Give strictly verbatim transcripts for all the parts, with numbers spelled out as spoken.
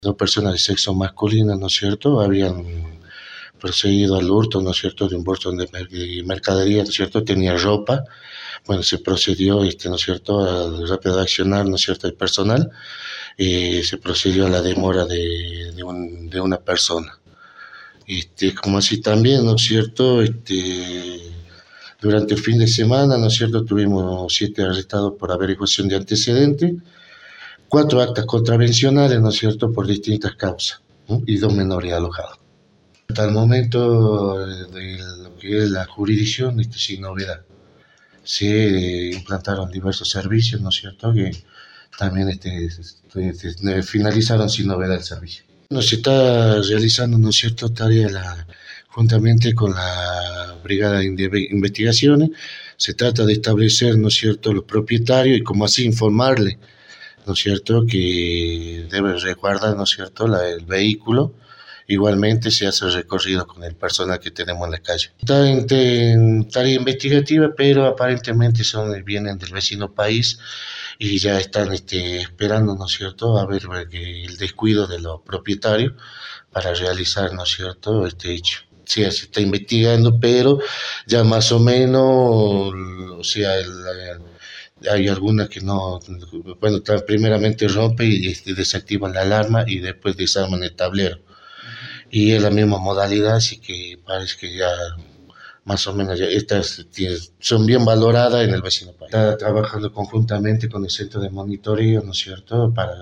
Dos personas de sexo masculino, ¿no es cierto?, habían procedido al hurto, ¿no es cierto?, de un bolso de mercadería, ¿no es cierto?, tenía ropa. Bueno, se procedió, este, ¿no es cierto?, al rápido accionar, ¿no es cierto?, el personal, y se procedió a la demora de, de, un, de una persona. Este, como así también, ¿no es cierto?, este, durante el fin de semana, ¿no es cierto?, tuvimos siete arrestados por averiguación de antecedentes, cuatro actas contravencionales, ¿no es cierto?, por distintas causas, ¿no?, y dos menores alojados. Hasta el momento de lo que es la jurisdicción, este, sin novedad. Se implantaron diversos servicios, ¿no es cierto?, que también este, este, finalizaron sin novedad el servicio. Bueno, se está realizando, ¿no es cierto?, tarea la, juntamente con la Brigada de Investigaciones. Se trata de establecer, ¿no es cierto?, los propietarios y como así informarle, ¿no es cierto?, que debe resguardar, ¿no es cierto?, la, el vehículo. Igualmente se hace el recorrido con el personal que tenemos en la calle. Está en, en tarea investigativa, pero aparentemente son, vienen del vecino país y ya están este, esperando, ¿no es cierto?, a ver el descuido de los propietarios para realizar, ¿no es cierto?, este hecho. Sí, se está investigando, pero ya más o menos, o sea, el, el, hay algunas que no, bueno, primeramente rompe y este, desactivan la alarma y después desarman el tablero. Y es la misma modalidad, así que parece que ya más o menos ya estas son bien valoradas en el vecino país. Está trabajando conjuntamente con el centro de monitoreo, ¿no es cierto?, para,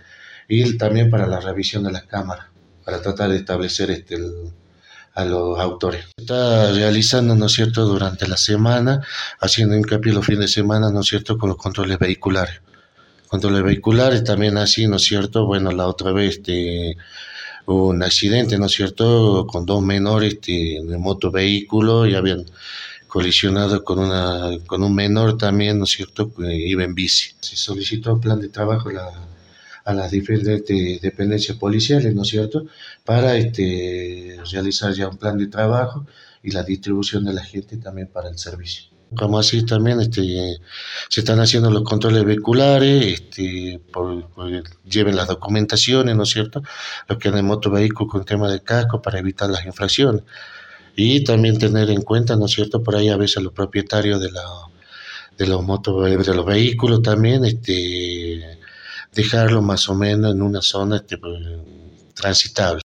y también para la revisión de las cámaras, para tratar de establecer este, el, a los autores. Está realizando, ¿no es cierto?, durante la semana, haciendo hincapié los fines de semana, ¿no es cierto?, con los controles vehiculares. Controles vehiculares también así, ¿no es cierto?, bueno, la otra vez este, hubo un accidente, ¿no es cierto?, con dos menores este, en el motovehículo y habían colisionado con, una, con un menor también, ¿no es cierto?, que iba en bici. Se solicitó un plan de trabajo a, la, a las diferentes dependencias policiales, ¿no es cierto?, para este, realizar ya un plan de trabajo y la distribución de la gente también para el servicio. Como así también este, se están haciendo los controles vehiculares, este, por, por, lleven las documentaciones, ¿no es cierto?, los que andan en motovehículo con tema de casco para evitar las infracciones. Y también tener en cuenta, ¿no es cierto?, por ahí a veces los propietarios de, la, de, los, moto, de los vehículos también, este, dejarlo más o menos en una zona este, transitable.